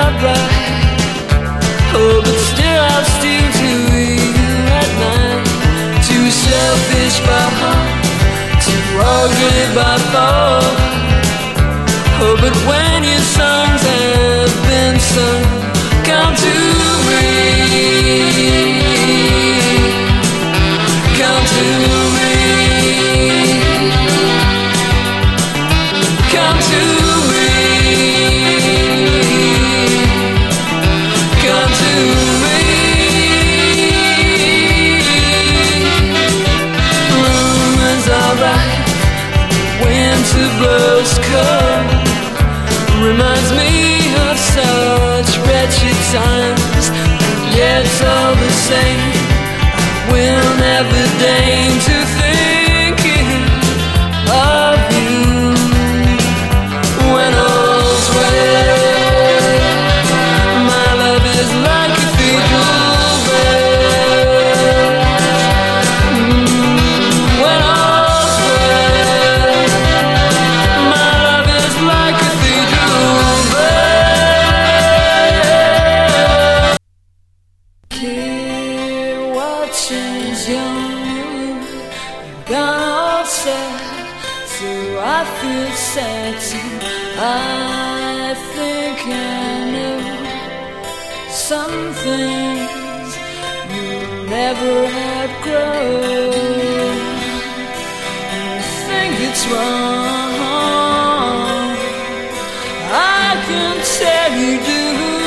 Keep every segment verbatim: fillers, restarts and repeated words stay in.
alright. Oh, but still I'll steal to you at night. Too selfish by heart, too ugly by fall. Oh, but when your songs have been sung, come to me, come to me, come to me, come to me. Rumors are right, winter blows cold, reminds me of such wretched times. And yet all the same, I will never deign to thinking of you when all's well. My love is like cathedral bells. Mm, when all's well, my love is like cathedral bells. Kid watches young moon, you've gone all sad, so I feel sad too. I think I know some things you never had grown. You think it's wrong, I can tell you do.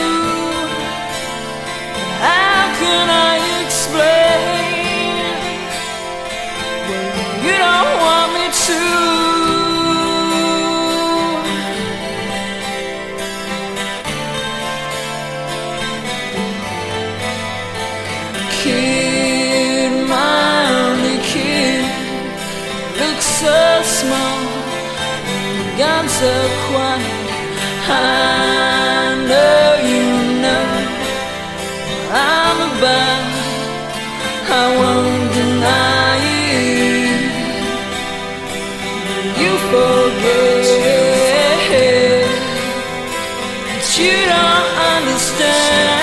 How can I explain when you don't want me to? Kid, my only kid, looks so small, gone so quiet. I know you know I'm about, I won't deny it. You forget, but you don't understand.